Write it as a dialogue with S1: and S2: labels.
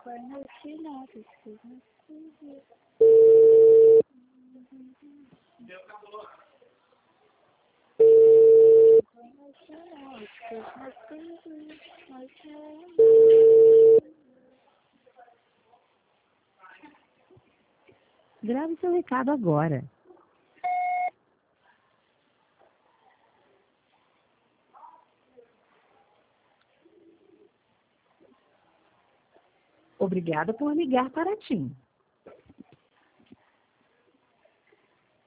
S1: Grave seu recado agora. Obrigada por ligar para a TIM.